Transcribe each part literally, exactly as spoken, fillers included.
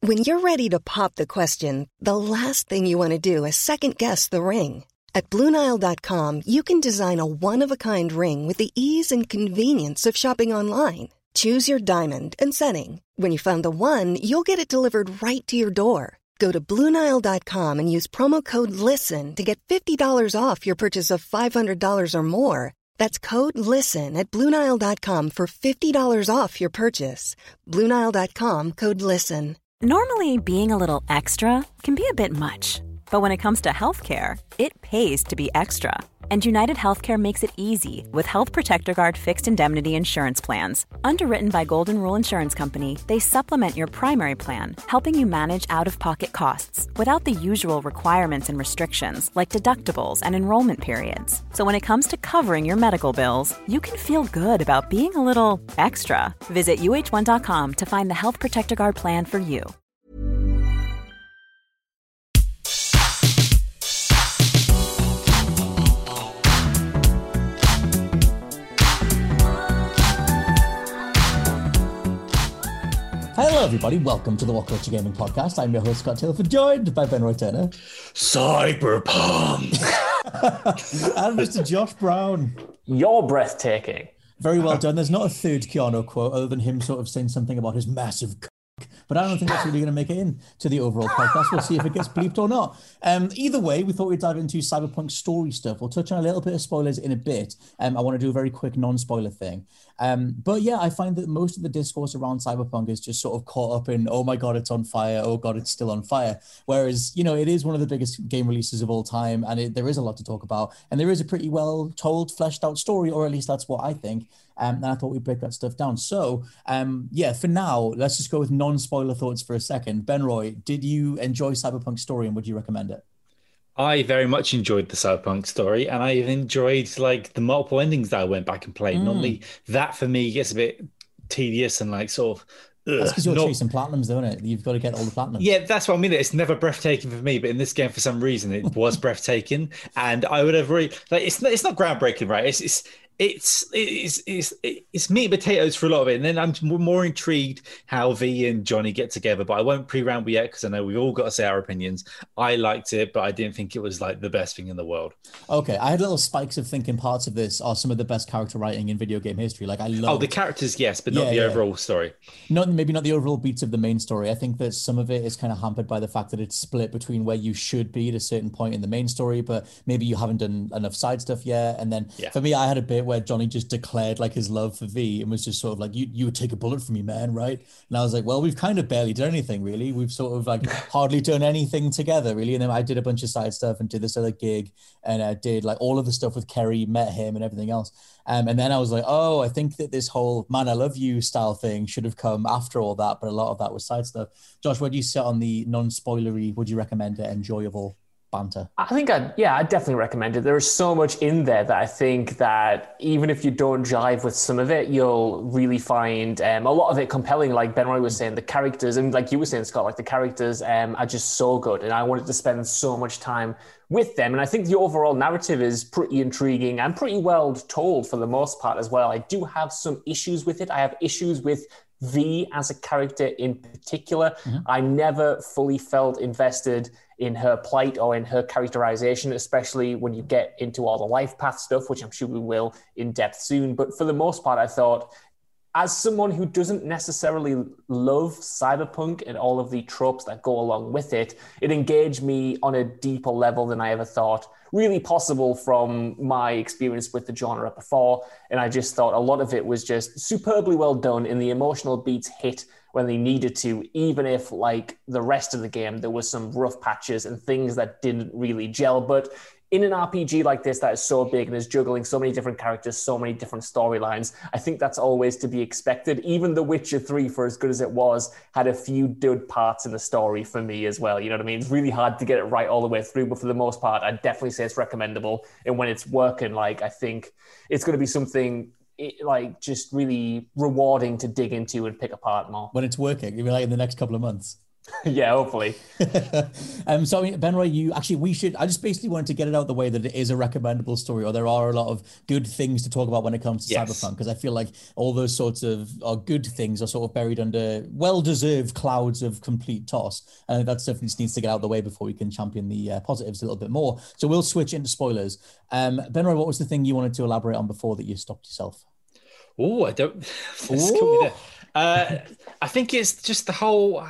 When you're ready to pop the question, the last thing you want to do is second-guess the ring. At Blue Nile dot com, you can design a one-of-a-kind ring with the ease and convenience of shopping online. Choose your diamond and setting. When you find the one, you'll get it delivered right to your door. Go to Blue Nile dot com and use promo code LISTEN to get fifty dollars off your purchase of five hundred dollars or more. That's code LISTEN at Blue Nile dot com for fifty dollars off your purchase. Blue Nile dot com, code LISTEN. Normally, being a little extra can be a bit much. But when it comes to healthcare, it pays to be extra. And United Healthcare makes it easy with Health Protector Guard fixed indemnity insurance plans. Underwritten by Golden Rule Insurance Company, they supplement your primary plan, helping you manage out-of-pocket costs without the usual requirements and restrictions like deductibles and enrollment periods. So when it comes to covering your medical bills, you can feel good about being a little extra. Visit U H one dot com to find the Health Protector Guard plan for you. Hello everybody, welcome to the What Culture Gaming Podcast. I'm your host Scott Tilford, joined by Ben Roy Turner. Cyberpunk! And Mister Josh Brown. You're breathtaking. Very well done. There's not a third Keanu quote other than him sort of saying something about his massive cock, but I don't think that's really going to make it in to the overall podcast. We'll see if it gets bleeped or not. Um, either way, we thought we'd dive into Cyberpunk story stuff. We'll touch on a little bit of spoilers in a bit. Um, I want to do a very quick non-spoiler thing. Um, but yeah, I find that most of the discourse around Cyberpunk is just sort of caught up in, oh my God, it's on fire. Oh God, it's still on fire. Whereas, you know, it is one of the biggest game releases of all time. And it, there is a lot to talk about. And there is a pretty well told, fleshed out story, or at least that's what I think. Um, and I thought we'd break that stuff down. So, um, yeah, for now, let's just go with non-spoiler thoughts for a second. Ben Roy, did you enjoy Cyberpunk story and would you recommend it? I very much enjoyed the Cyberpunk story, and I enjoyed like the multiple endings that I went back and played. Mm. Normally, that for me gets a bit tedious and like sort of. Ugh, that's because you're not... chasing platinums, though, isn't it? You've got to get all the platinums. Yeah, that's what I mean. It's never breathtaking for me, but in this game, for some reason, it was breathtaking, and I would have really like. It's not, it's not groundbreaking, right? It's it's. It's it's it's it's meat and potatoes for a lot of it, and then I'm more intrigued how V and Johnny get together. But I won't pre-ramble yet because I know we've all got to say our opinions. I liked it, but I didn't think it was like the best thing in the world. Okay, I had little spikes of thinking parts of this are some of the best character writing in video game history. Like I love. Oh, the characters, yes, but not yeah, the yeah. overall story. Not maybe not the overall beats of the main story. I think that some of it is kind of hampered by the fact that it's split between where you should be at a certain point in the main story, but maybe you haven't done enough side stuff yet. And then yeah. for me, I had a bit where Johnny just declared like his love for V and was just sort of like, you you would take a bullet for me, man, right? And I was like, well, we've kind of barely done anything really. We've sort of like hardly done anything together really. And then I did a bunch of side stuff and did this other gig and I did like all of the stuff with Kerry, met him and everything else. Um, and then I was like, oh, I think that this whole man, I love you style thing should have come after all that. But a lot of that was side stuff. Josh, where do you sit on the non-spoilery, would you recommend it, enjoyable banter? I think I'd, yeah, I'd definitely recommend it. There's so much in there that I think that even if you don't jive with some of it, you'll really find um, a lot of it compelling. Like Ben Roy was saying, the characters, and like you were saying, Scott, like the characters um, are just so good. And I wanted to spend so much time with them. And I think the overall narrative is pretty intriguing and pretty well told for the most part as well. I do have some issues with it. I have issues with V as a character in particular. Mm-hmm. I never fully felt invested in her plight or in her characterization, especially when you get into all the life path stuff, which I'm sure we will in depth soon. But for the most part, I thought, as someone who doesn't necessarily love cyberpunk and all of the tropes that go along with it, it engaged me on a deeper level than I ever thought really possible from my experience with the genre before. And I just thought a lot of it was just superbly well done, and the emotional beats hit when they needed to, even if, like the rest of the game, there was some rough patches and things that didn't really gel. But in an R P G like this that is so big and is juggling so many different characters, so many different storylines, I think that's always to be expected. Even The Witcher three, for as good as it was, had a few dud parts in the story for me as well. You know what I mean? It's really hard to get it right all the way through, but for the most part, I'd definitely say it's recommendable. And when it's working, like, I think it's going to be something It, like just really rewarding to dig into and pick apart more. When it's working, you mean like in the next couple of months? Yeah, hopefully. um, so, I mean, Benroy, you actually, we should, I just basically wanted to get it out of the way that it is a recommendable story, or there are a lot of good things to talk about when it comes to Yes. Cyberpunk, because I feel like all those sorts of are good things are sort of buried under well-deserved clouds of complete toss. And that stuff just needs to get out of the way before we can champion the uh, positives a little bit more. So we'll switch into spoilers. Um, Benroy, what was the thing you wanted to elaborate on before that you stopped yourself? Oh, I don't. Let's go with it. Uh, I think it's just the whole.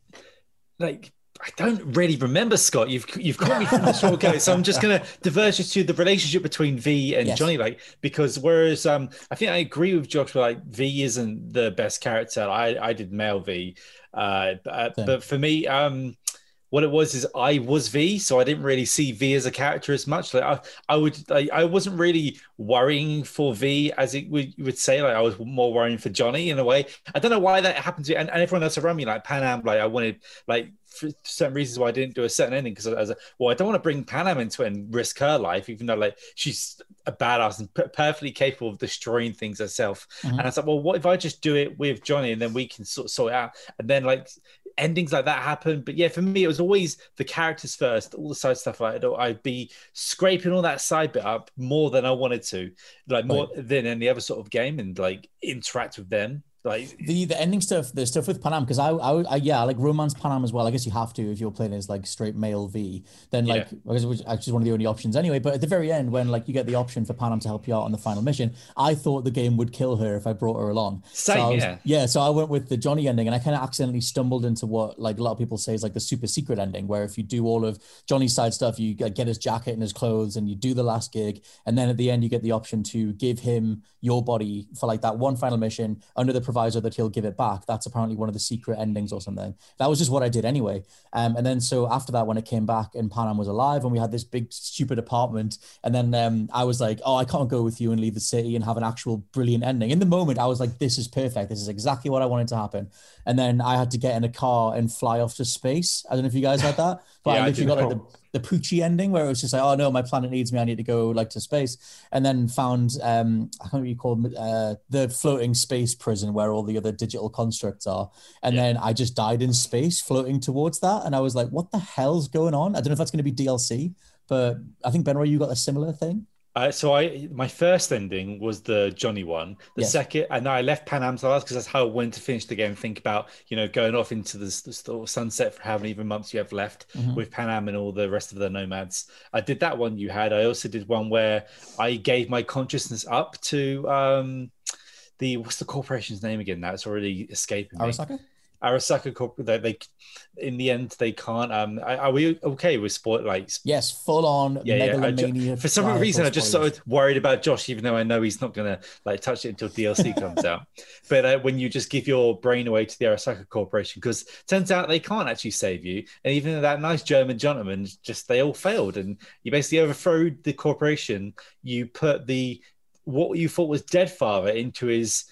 Like, I don't really remember, Scott. You've you've caught me from the short go, so I'm just going to diverge to the relationship between V and Yes. Johnny. Like, because whereas um, I think I agree with Josh, but like V isn't the best character. I I did male V, uh, but, but for me, um, what it was is I was V, so I didn't really see V as a character as much. Like I, I would, like, I wasn't really worrying for V as it would, you would say. Like I was more worrying for Johnny in a way. I don't know why that happened to me. And, and everyone else around me, like Panam, like I wanted, like for certain reasons why I didn't do a certain ending because I was like, well, I don't want to bring Panam into it and risk her life, even though like she's a badass and p- perfectly capable of destroying things herself. Mm-hmm. And I was like, well, what if I just do it with Johnny and then we can sort, sort it out? And then like endings like that happen. But yeah, for me, it was always the characters first, all the side stuff. Like I'd be scraping all that side bit up more than I wanted to, like more right. than any other sort of game, and like interact with them. Like the the ending stuff, the stuff with Panam, because I, I, I, yeah, I like romance Panam as well. I guess you have to if you're playing as like straight male V. Then like, yeah. because which actually is one of the only options anyway. But at the very end, when like you get the option for Panam to help you out on the final mission, I thought the game would kill her if I brought her along. Same, so was, yeah, yeah. So I went with the Johnny ending, and I kind of accidentally stumbled into what like a lot of people say is like the super secret ending, where if you do all of Johnny's side stuff, you get his jacket and his clothes, and you do the last gig, and then at the end you get the option to give him your body for like that one final mission under the proviso that he'll give it back. That's apparently one of the secret endings or something. That was just what I did anyway. Um, and then so after that, when it came back and Panam was alive and we had this big stupid apartment, and then um, I was like, oh, I can't go with you and leave the city and have an actual brilliant ending. In the moment, I was like, this is perfect. This is exactly what I wanted to happen. And then I had to get in a car and fly off to space. I don't know if you guys had that, but yeah, I literally I got like the the Poochie ending where it was just like, oh no, my planet needs me, I need to go like to space, and then found um I can't remember what you call it, uh the floating space prison where all the other digital constructs are, and yeah. then I just died in space floating towards that, and I was like, what the hell's going on? I don't know if that's going to be D L C, but I think Benroy, you got a similar thing. Uh, so I, my first ending was the Johnny one. The yes. second, and I left Panam to last because that's how I wanted to finish the game. Think about, you know, going off into the, the sunset for how many even months you have left mm-hmm. with Panam and all the rest of the nomads. I did that one you had. I also did one where I gave my consciousness up to um, the what's the corporation's name again? Now it's already escaping me. Arasaka? Arasaka Corp. They, they, in the end, they can't. Um, are we okay with sport? Like, yes, full on yeah, megalomania. Yeah. For some reason, I just sort of worried about Josh, even though I know he's not gonna like touch it until D L C comes out. But uh, when you just give your brain away to the Arasaka Corporation, because turns out they can't actually save you, and even that nice German gentleman, just they all failed, and you basically overthrow the corporation. You put the what you thought was dead father into his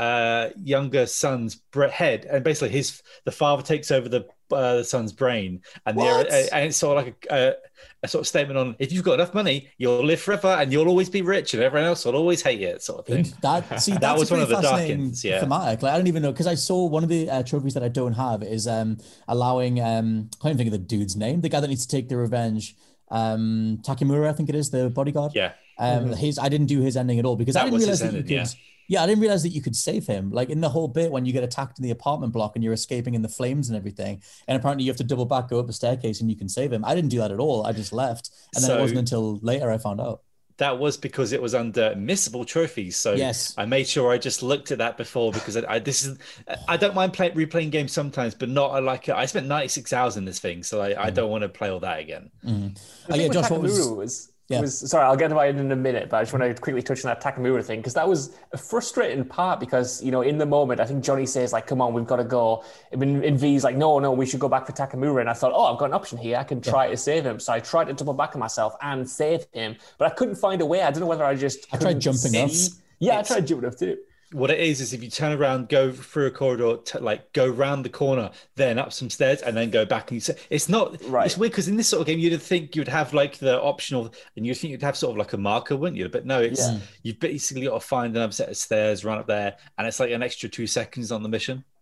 uh younger son's head, and basically his the father takes over the uh, the son's brain, and the uh, and it's sort of like a, a, a sort of statement on if you've got enough money, you'll live forever and you'll always be rich, and everyone else will always hate you, sort of thing. That see, that's that was one of the dark ends. Yeah, thematic. Like I don't even know, because I saw one of the uh, trophies that I don't have is um allowing um I can't even think of the dude's name, the guy that needs to take the revenge, um Takemura, I think it is, the bodyguard. Yeah. Um, mm-hmm. his I didn't do his ending at all because that I didn't realize that ending, you could. Yeah. Yeah, I didn't realize that you could save him. Like in the whole bit when you get attacked in the apartment block and you're escaping in the flames and everything, and apparently you have to double back, go up the staircase, and you can save him. I didn't do that at all. I just left, and then so, it wasn't until later I found out. That was because it was under missable trophies. So yes. I made sure I just looked at that before because I, I this is I don't mind play, replaying games sometimes, but not like I spent ninety-six hours in this thing, so I, mm. I don't want to play all that again. Mm. Oh, yeah, Josh, what was? was... Yeah. Was, sorry, I'll get to it in a minute, but I just want to quickly touch on that Takemura thing, because that was a frustrating part because, you know, in the moment, I think Johnny says, like, come on, we've got to go. In, in V's like, no, no, we should go back for Takemura. And I thought, oh, I've got an option here. I can try yeah. to save him. So I tried to double back on myself and save him, but I couldn't find a way. I don't know whether I just I tried jumping see. up. Yeah, it's, I tried jumping up too. What it is, is if you turn around, go through a corridor, t- like go round the corner, then up some stairs, and then go back. And you say, it's not, right. It's weird because in this sort of game, you'd think you'd have like the optional, and you'd think you'd have sort of like a marker, wouldn't you? But no, it's, yeah. you've basically got to find another set of stairs, run up there, and it's like an extra two seconds on the mission.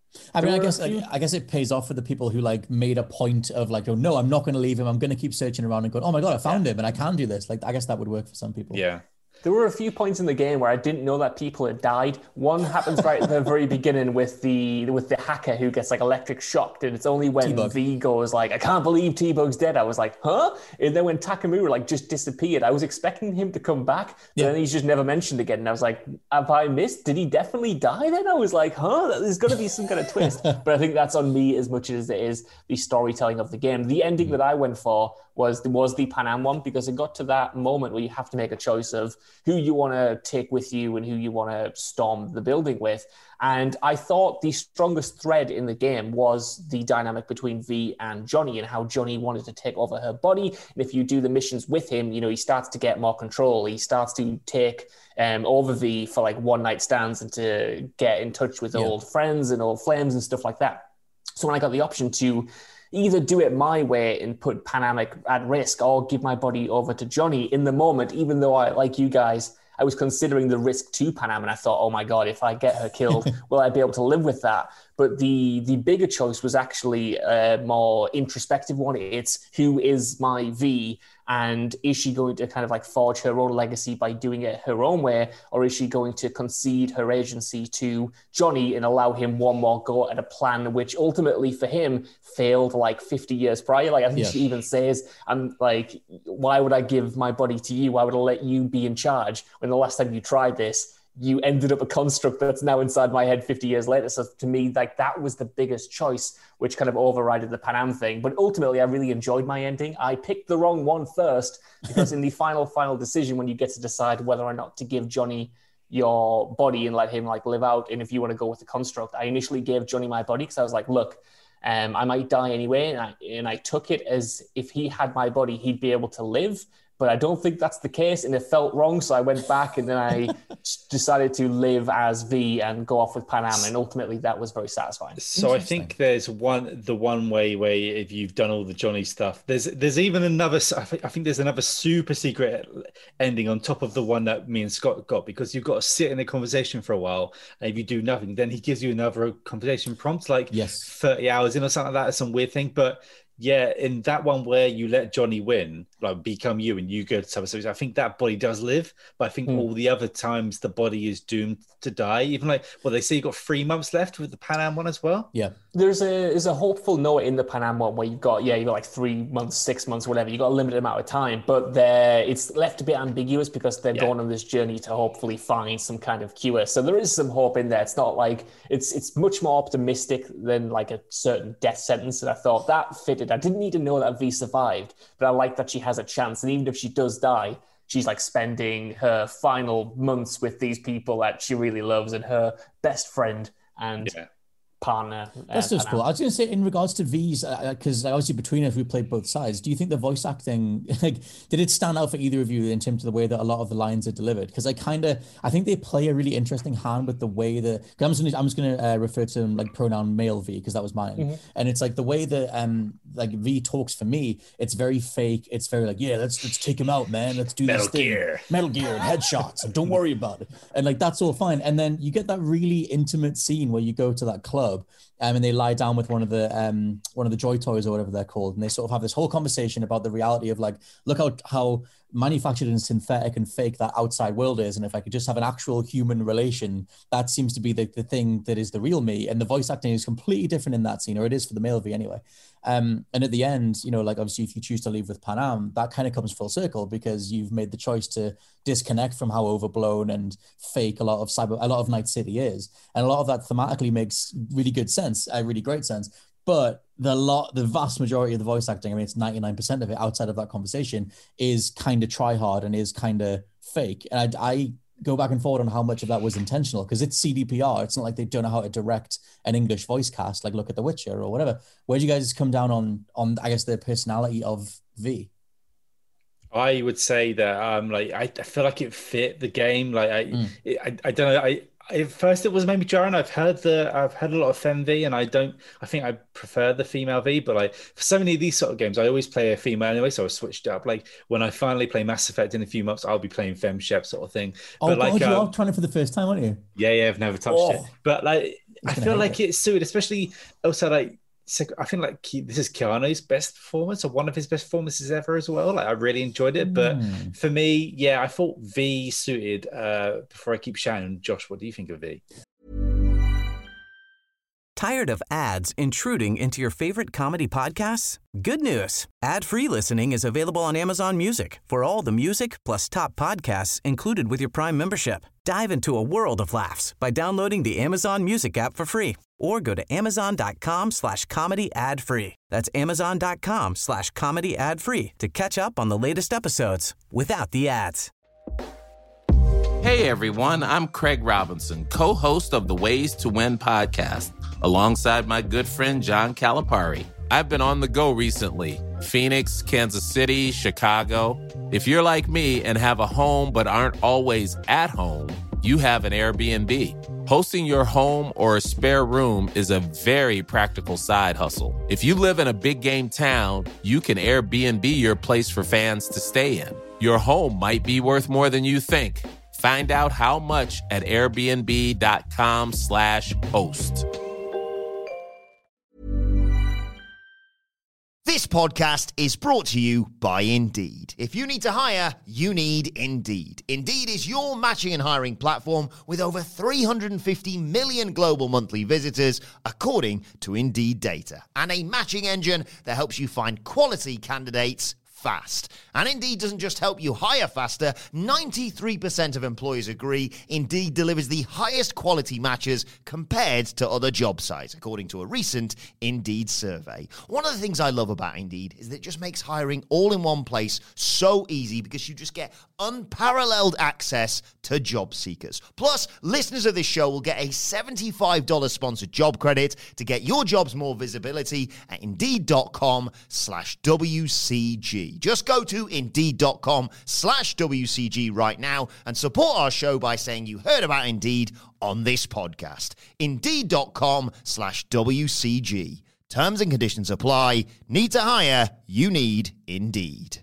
I mean, There I were a guess few- I, I guess it pays off for the people who like made a point of like, oh no, I'm not going to leave him. I'm going to keep searching around and going, oh my god, I found him and I can do this. Like, I guess that would work for some people. Yeah. There were a few points in the game where I didn't know that people had died. One happens right at the very beginning with the with the hacker who gets like electric shocked, and it's only when T-Bug. V goes like, "I can't believe T-Bug's dead." I was like, "Huh?" And then when Takamura like just disappeared, I was expecting him to come back, but Yeah. then he's just never mentioned again. And I was like, "Have I missed? Did he definitely die?" Then I was like, "Huh? There's got to be some kind of twist." But I think that's on me as much as it is the storytelling of the game. The ending that I went for was was the Pan Am one, because it got to that moment where you have to make a choice of who you want to take with you and who you want to storm the building with. And I thought the strongest thread in the game was the dynamic between V and Johnny, and how Johnny wanted to take over her body. And if you do the missions with him, you know, he starts to get more control. He starts to take um, over V for like one night stands and to get in touch with Yeah. old friends and old flames and stuff like that. So when I got the option to either do it my way and put Pan Am at risk, or give my body over to Johnny in the moment, even though I, like you guys, I was considering the risk to Pan Am, and I thought, oh my God, if I get her killed, will I be able to live with that? But the the bigger choice was actually a more introspective one. It's who is my V, and is she going to kind of like forge her own legacy by doing it her own way, or is she going to concede her agency to Johnny and allow him one more go at a plan which ultimately for him failed like fifty years prior? Like I think Yeah. she even says, I'm like, why would I give my body to you? Why would I let you be in charge when the last time you tried this, you ended up a construct that's now inside my head fifty years later? So to me, like that was the biggest choice, which kind of overrided the Pan Am thing. But ultimately, I really enjoyed my ending. I picked the wrong one first, because in the final, final decision, when you get to decide whether or not to give Johnny your body and let him like live out, and if you want to go with the construct, I initially gave Johnny my body because I was like, look, um, I might die anyway. And I, and I took it as if he had my body, he'd be able to live. But I don't think that's the case, and it felt wrong. So I went back and then I decided to live as V and go off with Pan Am, and ultimately that was very satisfying. So I think there's one, the one way where if you've done all the Johnny stuff, there's there's even another. I think, I think there's another super secret ending on top of the one that me and Scott got, because you've got to sit in a conversation for a while, and if you do nothing, then he gives you another conversation prompt, like Yes. thirty hours in or something like that, some weird thing, but. Yeah, in that one where you let Johnny win, like become you, and you go to Cyber, I think that body does live, but I think Mm. all the other times the body is doomed to die. Even like, well, they say you got three months left with the Pan Am one as well. Yeah. There's a there's a hopeful note in the Pan Am one where you've got, yeah, you've got like three months, six months, whatever. You've got a limited amount of time, but there it's left a bit ambiguous because they're Yeah. going on this journey to hopefully find some kind of cure. So there is some hope in there. It's not like, it's it's much more optimistic than like a certain death sentence. And I thought that fitted. I didn't need to know that V survived, but I like that she has a chance. And even if she does die, she's like spending her final months with these people that she really loves and her best friend and Yeah. partner. That's uh, just cool. I was going to say, in regards to V's, because obviously between us we played both sides. Do you think the voice acting, like, did it stand out for either of you in terms of the way that a lot of the lines are delivered? Because I kind of, I think they play a really interesting hand with the way that. Cause I'm just going to, I'm just going to uh, refer to him like pronoun male V, because that was mine, Mm-hmm. and it's like the way that um like V talks for me. It's very fake. It's very like, yeah, let's let's take him out, man. Let's do Metal this thing. Gear. Metal Gear and headshots, and don't worry about it. And like that's all fine. And then you get that really intimate scene where you go to that club. Um, and they lie down with one of the um one of the Joy Toys or whatever they're called, and they sort of have this whole conversation about the reality of like, look how how manufactured and synthetic and fake that outside world is, and if I could just have an actual human relation, that seems to be the, the thing that is the real me. And the voice acting is completely different in that scene, or it is for the male V anyway. Um, and at the end, you know, like obviously if you choose to leave with Pan Am, that kind of comes full circle because you've made the choice to disconnect from how overblown and fake a lot of cyber, a lot of Night City is. And a lot of that thematically makes really good sense, uh, really great sense. But the lot, the vast majority of the voice acting, I mean, it's ninety-nine percent of it outside of that conversation is kind of try hard and is kind of fake. And I, I go back and forward on how much of that was intentional because it's C D P R. It's not like they don't know how to direct an English voice cast, like look at The Witcher or whatever. Where do you guys come down on, on I guess, the personality of V? I would say that um like I, I feel like it fit the game. Like I, Mm. it, I I don't know. I at first it was maybe jarring. I've heard the I've heard a lot of Fem V, and I don't. I think I prefer the female V. But like for so many of these sort of games, I always play a female anyway, so I switched it up. Like when I finally play Mass Effect in a few months, I'll be playing Fem Shep sort of thing. Oh, but God, like, you um, are trying it for the first time, aren't you? Yeah, yeah, I've never touched Oh, it. But like, I feel like it. it's suited, especially also like. I think like this is Keanu's best performance, or one of his best performances ever as well. Like I really enjoyed it, but Mm. for me, yeah, I thought V suited. Uh, before I keep shouting, Josh, what do you think of V? Tired of ads intruding into your favorite comedy podcasts? Good news. Ad-free listening is available on Amazon Music for all the music plus top podcasts included with your Prime membership. Dive into a world of laughs by downloading the Amazon Music app for free or go to amazon.com slash comedy ad free. That's amazon.com slash comedy ad free to catch up on the latest episodes without the ads. Hey everyone, I'm Craig Robinson, co-host of the Ways to Win podcast, alongside my good friend John Calipari. I've been on the go recently. Phoenix, Kansas City, Chicago. If you're like me and have a home but aren't always at home, you have an Airbnb. Hosting your home or a spare room is a very practical side hustle. If you live in a big game town, you can Airbnb your place for fans to stay in. Your home might be worth more than you think. Find out how much at airbnb.com slash host. This podcast is brought to you by Indeed. If you need to hire, you need Indeed. Indeed is your matching and hiring platform with over three hundred fifty million global monthly visitors, according to Indeed data, and a matching engine that helps you find quality candidates fast. And Indeed doesn't just help you hire faster. ninety-three percent of employers agree Indeed delivers the highest quality matches compared to other job sites, according to a recent Indeed survey. One of the things I love about Indeed is that it just makes hiring all in one place so easy because you just get unparalleled access to job seekers. Plus, listeners of this show will get a seventy-five dollars sponsored job credit to get your jobs more visibility at Indeed.com slash WCG. Just go to Indeed.com slash WCG right now and support our show by saying you heard about Indeed on this podcast. Indeed.com slash WCG. Terms and conditions apply. Need to hire? You need Indeed.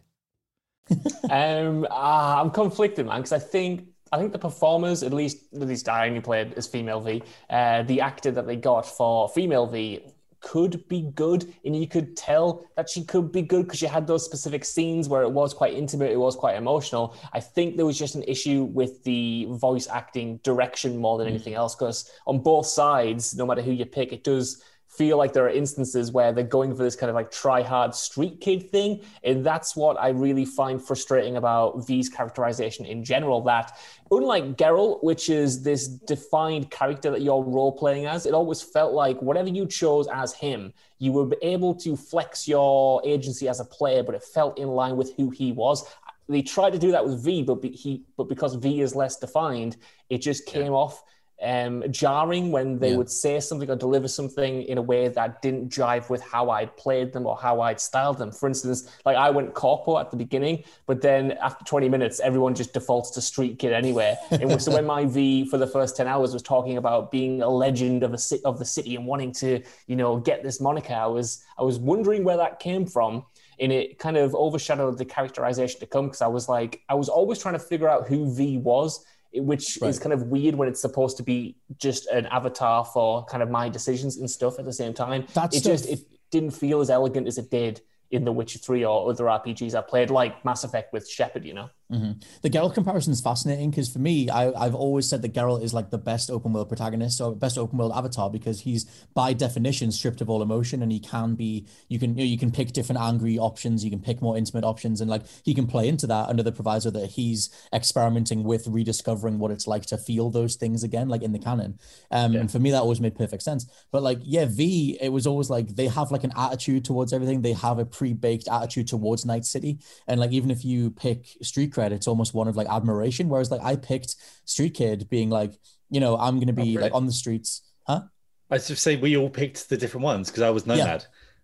um, uh, I'm conflicted, man, because I think I think the performers, at least at least I only played as female V, uh, the actor that they got for female V could be good, and you could tell that she could be good because she had those specific scenes where it was quite intimate, it was quite emotional. I think there was just an issue with the voice acting direction more than anything else, because on both sides, no matter who you pick, it does feel like there are instances where they're going for this kind of like try-hard street kid thing, and that's what I really find frustrating about V's characterization in general, that unlike Geralt, which is this defined character that you're role-playing as, it always felt like whatever you chose as him, you were able to flex your agency as a player, but it felt in line with who he was. They tried to do that with V, but be, he, but because V is less defined, it just came yeah. off Um, jarring when they yeah. would say something or deliver something in a way that didn't jive with how I'd played them or how I'd styled them. For instance, like I went corpo at the beginning, but then after twenty minutes, everyone just defaults to street kid anyway. And so when my V for the first ten hours was talking about being a legend of a of the city and wanting to, you know, get this moniker, I was I was wondering where that came from. And it kind of overshadowed the characterization to come, because I was like, I was always trying to figure out who V was, which right. is kind of weird when it's supposed to be just an avatar for kind of my decisions and stuff at the same time. That's it stuff... just, it didn't feel as elegant as it did in The Witcher three or other R P Gs I played, like Mass Effect with Shepard, you know? Mm-hmm. The Geralt comparison is fascinating because for me, I, I've always said that Geralt is like the best open world protagonist or best open world avatar, because he's by definition stripped of all emotion, and he can be, you can, you know, you can pick different angry options, you can pick more intimate options, and like he can play into that under the proviso that he's experimenting with rediscovering what it's like to feel those things again, like in the canon. Um, yeah. And for me, that always made perfect sense. But like, yeah, V, it was always like they have like an attitude towards everything. They have a pre-baked attitude towards Night City, and like even if you pick Street Cred, it's almost one of like admiration, whereas like I picked Street Kid being like, you know, I'm gonna be oh, like on the streets. Huh? I was just saying we all picked the different ones because I was Nomad.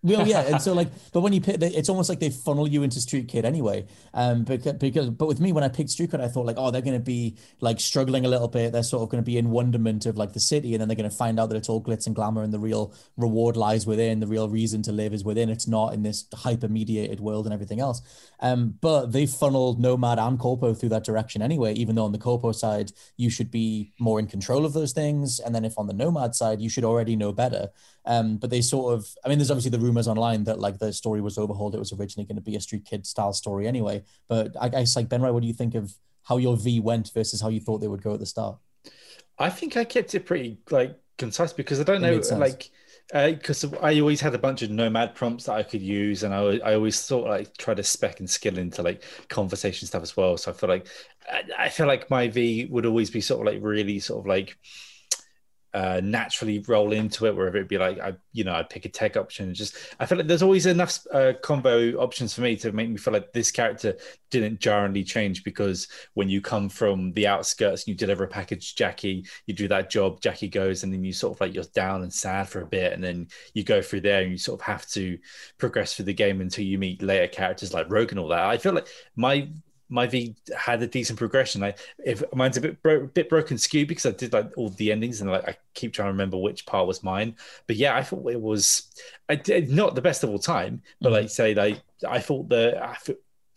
Well, yeah, and so like, but when you pick, it's almost like they funnel you into Street Kid anyway. Um, because, because, but with me, when I picked Street Kid, I thought like, oh, they're going to be like struggling a little bit. They're sort of going to be in wonderment of like the city, and then they're going to find out that it's all glitz and glamour, and the real reward lies within. The real reason to live is within. It's not in this hyper mediated world and everything else. Um, but they funneled Nomad and Corpo through that direction anyway. Even though on the Corpo side, you should be more in control of those things, and then if on the Nomad side, you should already know better. Um, but they sort of, I mean, there's obviously the rumors online that like the story was overhauled. It was originally going to be a Street Kid style story anyway. But I guess like Benray, what do you think of how your V went versus how you thought they would go at the start? I think I kept it pretty like concise because I don't know, like, because uh, I always had a bunch of Nomad prompts that I could use, and I, I always sort of like try to spec and skill into like conversation stuff as well. So I feel like I, I feel like my V would always be sort of like really sort of like uh naturally roll into it, wherever it'd be like I you know I'd pick a tech option and just I feel like there's always enough uh combo options for me to make me feel like this character didn't jarringly change, because when you come from the outskirts and you deliver a package to Jackie, you do that job, Jackie goes, and then you sort of like you're down and sad for a bit, and then you go through there and you sort of have to progress through the game until you meet later characters like Rogue and all that. I feel like my My V had a decent progression. I, if mine's a bit bro- bit broken skew because I did like all the endings and like I keep trying to remember which part was mine. But yeah, I thought it was I did not the best of all time, but mm-hmm. like say like I thought the I thought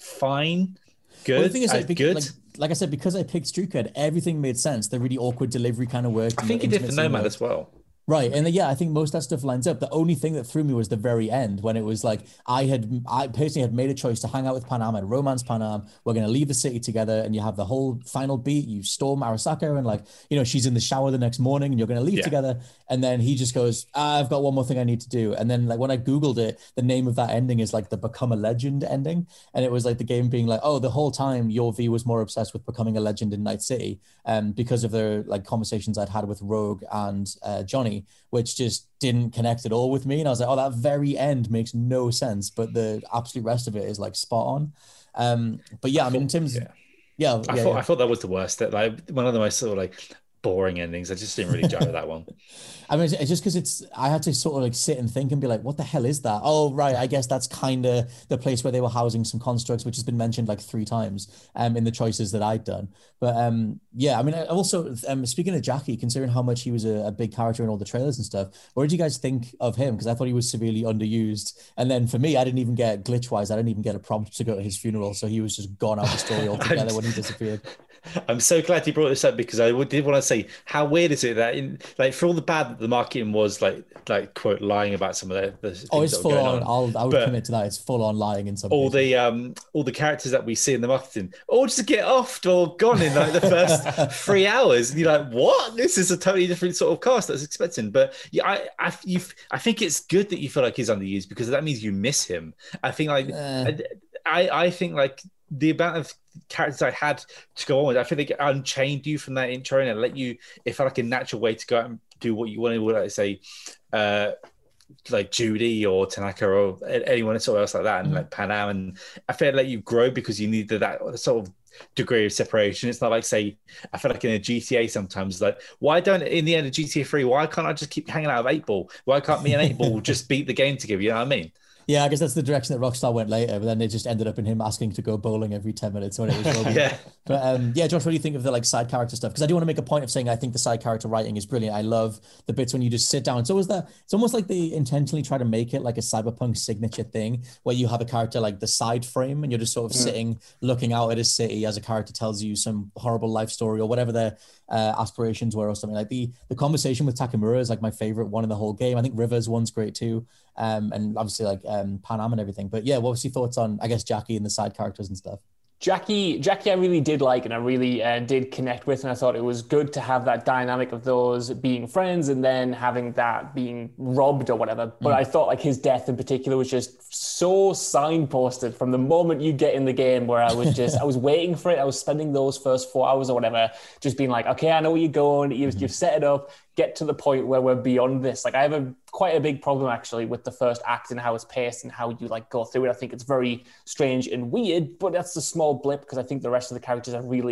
fine, good. Well, the thing is, like, good. Like, like I said, because I picked Street Kid, everything made sense. The really awkward delivery kind of worked. I think it did for Nomad worked. as well. Right. And yeah, I think most of that stuff lines up. The only thing that threw me was the very end when it was like, I had, I personally had made a choice to hang out with Panam and romance Panam. We're going to leave the city together, and you have the whole final beat. You storm Arasaka, and like, you know, she's in the shower the next morning and you're going to leave yeah. together. And then he just goes, ah, I've got one more thing I need to do. And then like when I Googled it, the name of that ending is like the Become a Legend ending. And it was like the game being like, oh, the whole time your V was more obsessed with becoming a legend in Night City, um, because of the like conversations I'd had with Rogue and uh, Johnny, which just didn't connect at all with me. And I was like, oh, that very end makes no sense, but the absolute rest of it is like spot on. Um, but yeah, I, I mean, thought, in terms of, yeah, yeah, I, yeah, thought, yeah. I thought that was the worst. That like one of the most sort of like boring endings. I just didn't really jive with that one. I mean, it's just because it's, I had to sort of like sit and think and be like, what the hell is that? Oh, right. I guess that's kind of the place where they were housing some constructs, which has been mentioned like three times um, in the choices that I'd done. But um, yeah, I mean, I also, um, speaking of Jackie, considering how much he was a, a big character in all the trailers and stuff, what did you guys think of him? Because I thought he was severely underused. And then for me, I didn't even get, glitch-wise, I didn't even get a prompt to go to his funeral. So he was just gone out of the story altogether when he disappeared. I'm so glad you brought this up, because I did want to say, how weird is it that in like for all the bad that the marketing was like like quote lying about some of the, the things oh it's that full on, on. I'll I would but commit to that. It's full on lying in some all cases. the um all the characters that we see in the marketing all just get offed or gone in like the first three hours, and you're like, what? This is a totally different sort of cast that's expecting. But yeah, I I you I think it's good that you feel like he's underused, because that means you miss him. I think like uh, I I think like the amount of characters I had to go on with, I feel like it unchained you from that intro and it let you, it felt like a natural way to go out and do what you wanted, like say, uh, like Judy or Tanaka or anyone else like that, and mm-hmm. like Panam, and I felt like you grow because you needed that sort of degree of separation. It's not like, say, I feel like in a G T A sometimes, like, why don't, in the end of G T A three, why can't I just keep hanging out of eight ball? Why can't me and eight ball just beat the game together? You know what I mean? Yeah, I guess that's the direction that Rockstar went later, but then it just ended up in him asking to go bowling every ten minutes when it was over. yeah. But um, yeah, Josh, what do you think of the like side character stuff? Because I do want to make a point of saying I think the side character writing is brilliant. I love the bits when you just sit down. So is that, it's almost like they intentionally try to make it like a Cyberpunk signature thing where you have a character like the side frame and you're just sort of yeah. sitting, looking out at a city as a character tells you some horrible life story or whatever their uh, aspirations were or something. Like the, the conversation with Takamura is like my favorite one in the whole game. I think Rivers one's great too. Um, and obviously like um, Panam and everything. But yeah, what was your thoughts on, I guess, Jackie and the side characters and stuff? Jackie, Jackie, I really did like, and I really uh, did connect with, and I thought it was good to have that dynamic of those being friends and then having that being robbed or whatever. But mm. I thought like his death in particular was just so signposted from the moment you get in the game, where I was just, I was waiting for it. I was spending those first four hours or whatever, just being like, okay, I know where you're going. You've, mm. you've set it up. Get to the point where we're beyond this. Like I have a quite a big problem actually with the first act and how it's paced and how you like go through it. I think it's very strange and weird, but that's a small blip because I think the rest of the characters are really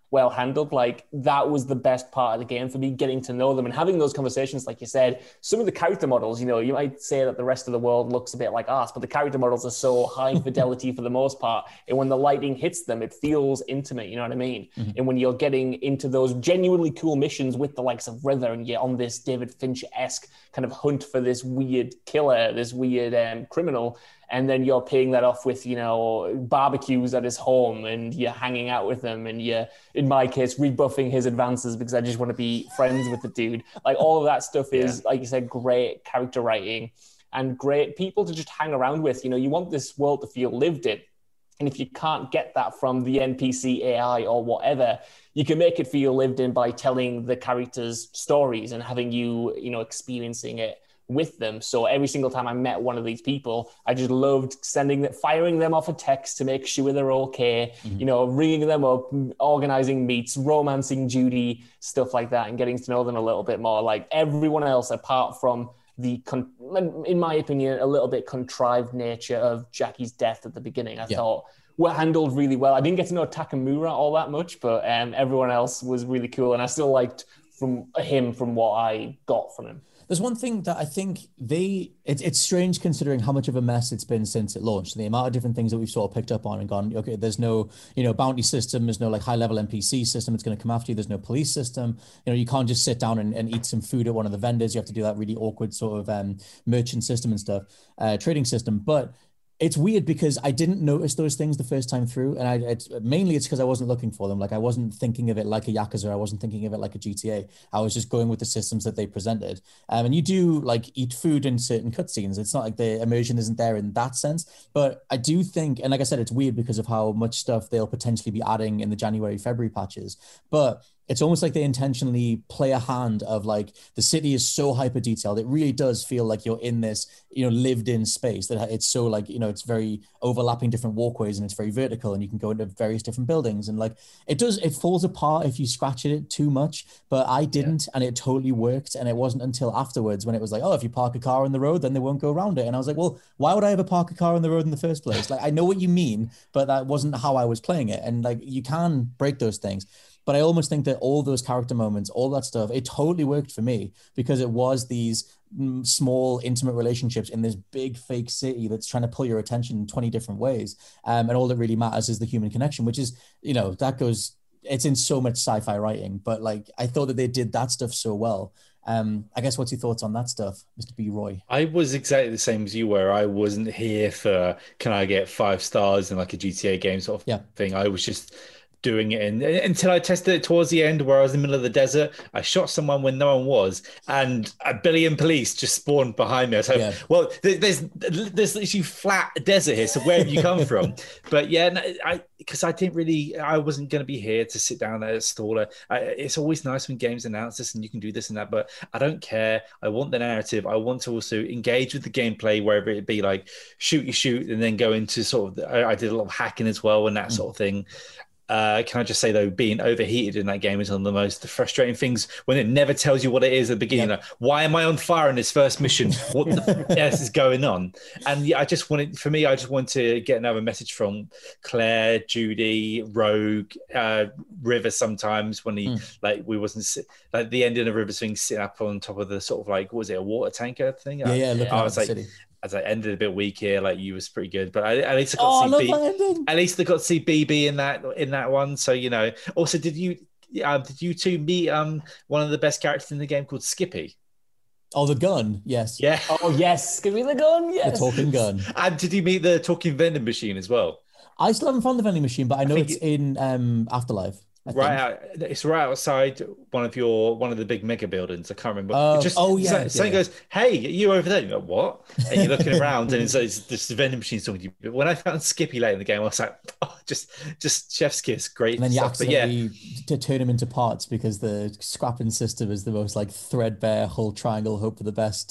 well handled. Like, that was the best part of the game for me, getting to know them and having those conversations. Like you said, some of the character models, you know, you might say that the rest of the world looks a bit like us, but the character models are so high fidelity for the most part. And when the lighting hits them, it feels intimate, you know what I mean? Mm-hmm. And when you're getting into those genuinely cool missions with the likes of River, and you're on this David Fincher-esque kind of hunt for this weird killer, this weird um, criminal, and then you're paying that off with, you know, barbecues at his home, and you're hanging out with him, and you're, in my case, rebuffing his advances because I just want to be friends with the dude. Like, all of that stuff is, yeah. like you said, great character writing and great people to just hang around with. You know, you want this world to feel lived in. And if you can't get that from the N P C, A I, or whatever, you can make it feel lived in by telling the characters stories and having you, you know, experiencing it with them. So every single time I met one of these people, I just loved sending them, firing them off a text to make sure they're okay, mm-hmm. you know, ringing them up, organizing meets, romancing Judy, stuff like that, and getting to know them a little bit more. Like, everyone else, apart from the, con- in my opinion, a little bit contrived nature of Jackie's death at the beginning, I yeah. thought were handled really well. I didn't get to know Takamura all that much, but um, everyone else was really cool. And I still liked from him from what I got from him. There's one thing that I think they, it, it's strange considering how much of a mess it's been since it launched. The amount of different things that we've sort of picked up on and gone, okay, there's no, you know, bounty system, there's no like high level N P C system, it's going to come after you, there's no police system. You know, you can't just sit down and, and eat some food at one of the vendors. You have to do that really awkward sort of um, merchant system and stuff, uh, trading system. But it's weird because I didn't notice those things the first time through. And I it's, mainly it's because I wasn't looking for them. Like, I wasn't thinking of it like a Yakuza. I wasn't thinking of it like a G T A. I was just going with the systems that they presented. Um, and you do like eat food in certain cutscenes. It's not like the immersion isn't there in that sense. But I do think, and like I said, it's weird because of how much stuff they'll potentially be adding in the January, February patches. But it's almost like they intentionally play a hand of like, the city is so hyper detailed. It really does feel like you're in this, you know, lived in space, that it's so like, you know, it's very overlapping different walkways and it's very vertical and you can go into various different buildings. And like, it does, it falls apart if you scratch at it too much, but I didn't, yeah. and it totally worked. And it wasn't until afterwards when it was like, oh, if you park a car on the road, then they won't go around it. And I was like, well, why would I ever park a car on the road in the first place? Like, I know what you mean, but that wasn't how I was playing it. And like, you can break those things. But I almost think that all those character moments, all that stuff, it totally worked for me because it was these small, intimate relationships in this big fake city that's trying to pull your attention in twenty different ways. Um, and all that really matters is the human connection, which is, you know, that goes, it's in so much sci-fi writing, but like, I thought that they did that stuff so well. Um, I guess what's your thoughts on that stuff, Mister B. Roy? I was exactly the same as you were. I wasn't here for, can I get five stars in like a G T A game sort of yeah. thing. I was just doing it in, until I tested it towards the end where I was in the middle of the desert. I shot someone when no one was, and a billion police just spawned behind me. I was like, yeah. well, there's there's literally flat desert here, so where have you come from? But yeah, no, I because I didn't really, I wasn't going to be here to sit down at a stall. I, it's always nice when games announce this and you can do this and that, but I don't care. I want the narrative. I want to also engage with the gameplay, wherever it be, like shoot you shoot, and then go into sort of, the, I, I did a lot of hacking as well and that mm. sort of thing. Uh, can I just say, though, being overheated in that game is one of the most frustrating things when it never tells you what it is at the beginning. Yep. Like, why am I on fire in this first mission? What the f- is going on? And yeah, I just wanted, for me, I just want to get another message from Claire, Judy, Rogue, uh, River sometimes when he, mm. like, we wasn't, like, the ending of River Swing sitting up on top of the sort of like, what was it, a water tanker thing? Yeah, yeah, looking I at was the like, city. As I ended a bit weak here, like you was pretty good, but I, at least I got oh, to see B, at least I got to see B B in that in that one. So you know. Also, did you um, did you two meet um one of the best characters in the game called Skippy? Oh, the gun, yes. Yeah. Oh yes, Skippy the gun, yes. The talking gun. And did you meet the talking vending machine as well? I still haven't found the vending machine, but I know I it's it, in um Afterlife. I right out, it's right outside one of your one of the big mega buildings. I can't remember. Uh, just, oh yeah, so, something yeah. goes, "Hey, are you over there?" You're like, "What?" And you're looking around, and it's, it's this vending machine talking to you. But when I found Skippy late in the game, I was like, "Oh, just just chef's kiss, great." And then you stuff. accidentally but yeah. to turn him into parts because the scrapping system is the most like threadbare whole triangle, hope for the best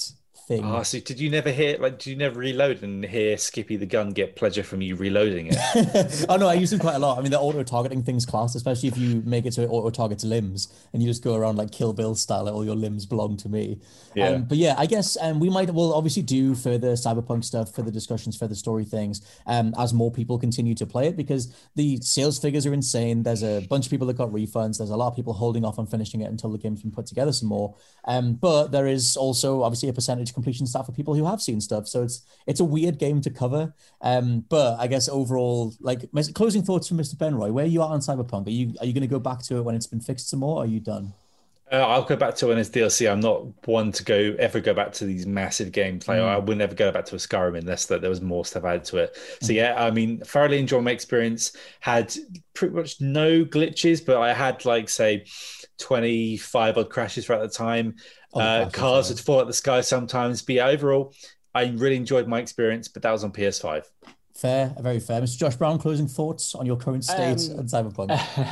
thing. Oh, so did you never hear, like, did you never reload and hear Skippy the gun get pleasure from you reloading it? Oh, no, I use them quite a lot. I mean, the auto-targeting thing's class, especially if you make it so it auto-targets limbs and you just go around like Kill Bill style, like all your limbs belong to me. Yeah. Um, but yeah, I guess um, we might, we'll obviously do further Cyberpunk stuff, further discussions, further story things um, as more people continue to play it, because the sales figures are insane. There's a bunch of people that got refunds. There's a lot of people holding off on finishing it until the game's been put together some more. Um, but there is also obviously a percentage completion stat for people who have seen stuff. So it's it's a weird game to cover. Um, but I guess overall, like, closing thoughts from Mister Benroy, where are you at on Cyberpunk? Are you are you going to go back to it when it's been fixed some more? Or are you done? Uh, I'll go back to it when it's D L C. I'm not one to go ever go back to these massive games. Like mm. I would never go back to a Skyrim unless that there was more stuff added to it. So mm. yeah, I mean, thoroughly enjoyed my experience. Had pretty much no glitches, but I had like say twenty-five odd crashes throughout the time. Oh, uh, cars would fall out the sky sometimes. But yeah, overall, I really enjoyed my experience. But that was on P S five. Fair, very fair. Mister Josh Brown, closing thoughts on your current state um, at Cyberpunk?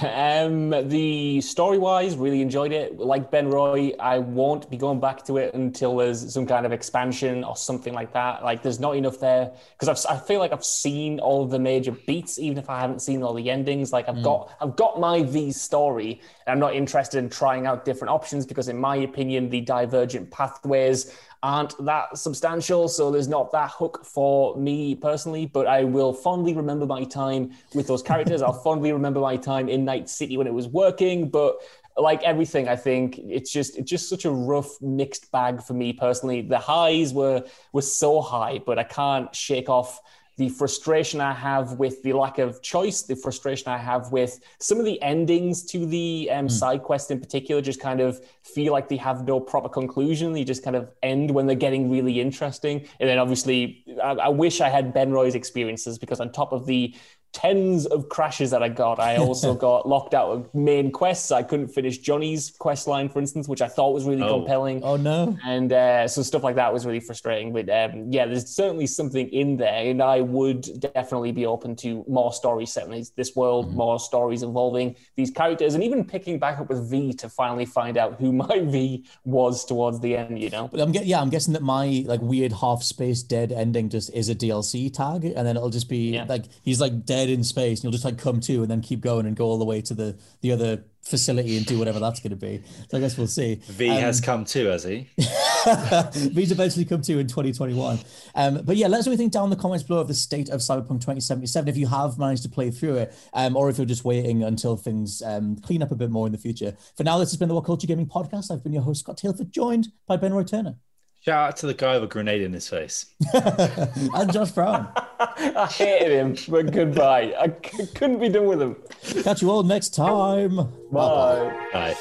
Um, the story-wise, really enjoyed it. Like Ben Roy, I won't be going back to it until there's some kind of expansion or something like that. Like, there's not enough there, because I feel like I've seen all of the major beats, even if I haven't seen all the endings. Like, I've mm. got I've got my V story, and I'm not interested in trying out different options, because in my opinion, the divergent pathways aren't that substantial, so there's not that hook for me personally, but I will fondly remember my time with those characters. I'll fondly remember my time in Night City when it was working, but like everything, I think it's just it's just such a rough, mixed bag for me personally. The highs were were so high, but I can't shake off the frustration I have with the lack of choice, the frustration I have with some of the endings to the um, mm. side quests in particular just kind of feel like they have no proper conclusion. They just kind of end when they're getting really interesting. And then obviously, I, I wish I had Ben Roy's experiences, because on top of the tens of crashes that I got, I also got locked out of main quests. I couldn't finish Johnny's quest line, for instance, which I thought was really oh. compelling. Oh, no. And uh, so stuff like that was really frustrating. But um, yeah, there's certainly something in there. And I would definitely be open to more stories set in this world, mm-hmm. more stories involving these characters, and even picking back up with V to finally find out who my V was towards the end, you know? But I'm get, yeah, I'm guessing that my like weird half-space dead ending just is a D L C tag, and then it'll just be yeah. like, he's like dead in space, and you'll just like come to and then keep going and go all the way to the the other facility and do whatever that's going to be. So I guess we'll see. V um, has come to, has he? V's eventually come to in twenty twenty-one. Um, but yeah, let us know anything down in the comments below of the state of Cyberpunk twenty seventy-seven, if you have managed to play through it, um, or if you're just waiting until things um, clean up a bit more in the future. For now, this has been the What Culture Gaming Podcast. I've been your host, Scott Tailford, joined by Ben Roy Turner. Shout out to the guy with a grenade in his face. And Josh Brown. I hated him, but goodbye. I c- couldn't be done with him. Catch you all next time. Bye. Bye. Bye.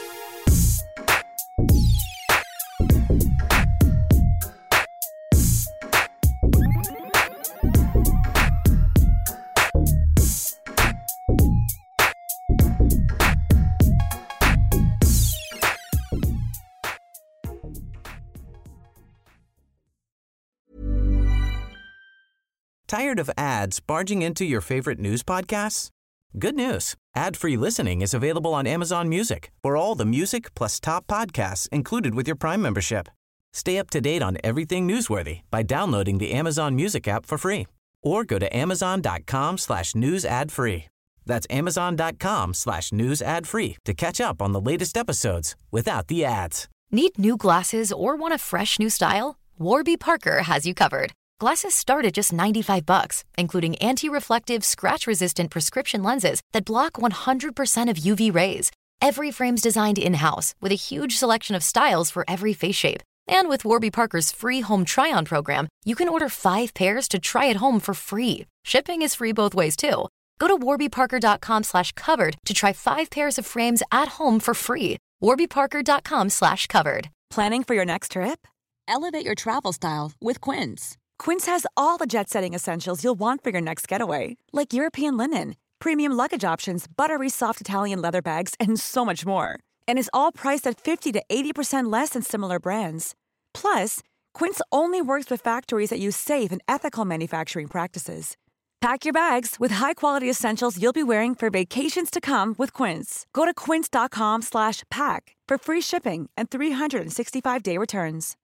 Tired of ads barging into your favorite news podcasts? Good news. Ad-free listening is available on Amazon Music for all the music plus top podcasts included with your Prime membership. Stay up to date on everything newsworthy by downloading the Amazon Music app for free, or go to amazon.com slash news ad free. That's amazon.com slash news ad free to catch up on the latest episodes without the ads. Need new glasses or want a fresh new style? Warby Parker has you covered. Glasses start at just ninety-five bucks, including anti-reflective, scratch-resistant prescription lenses that block one hundred percent of U V rays. Every frame's designed in-house with a huge selection of styles for every face shape. And with Warby Parker's free home try-on program, you can order five pairs to try at home for free. Shipping is free both ways, too. Go to warbyparker.com slash covered to try five pairs of frames at home for free. warbyparker.com slash covered. Planning for your next trip? Elevate your travel style with Quince. Quince has all the jet-setting essentials you'll want for your next getaway, like European linen, premium luggage options, buttery soft Italian leather bags, and so much more. And is all priced at fifty to eighty percent less than similar brands. Plus, Quince only works with factories that use safe and ethical manufacturing practices. Pack your bags with high-quality essentials you'll be wearing for vacations to come with Quince. Go to quince.com slash pack for free shipping and three sixty-five day returns.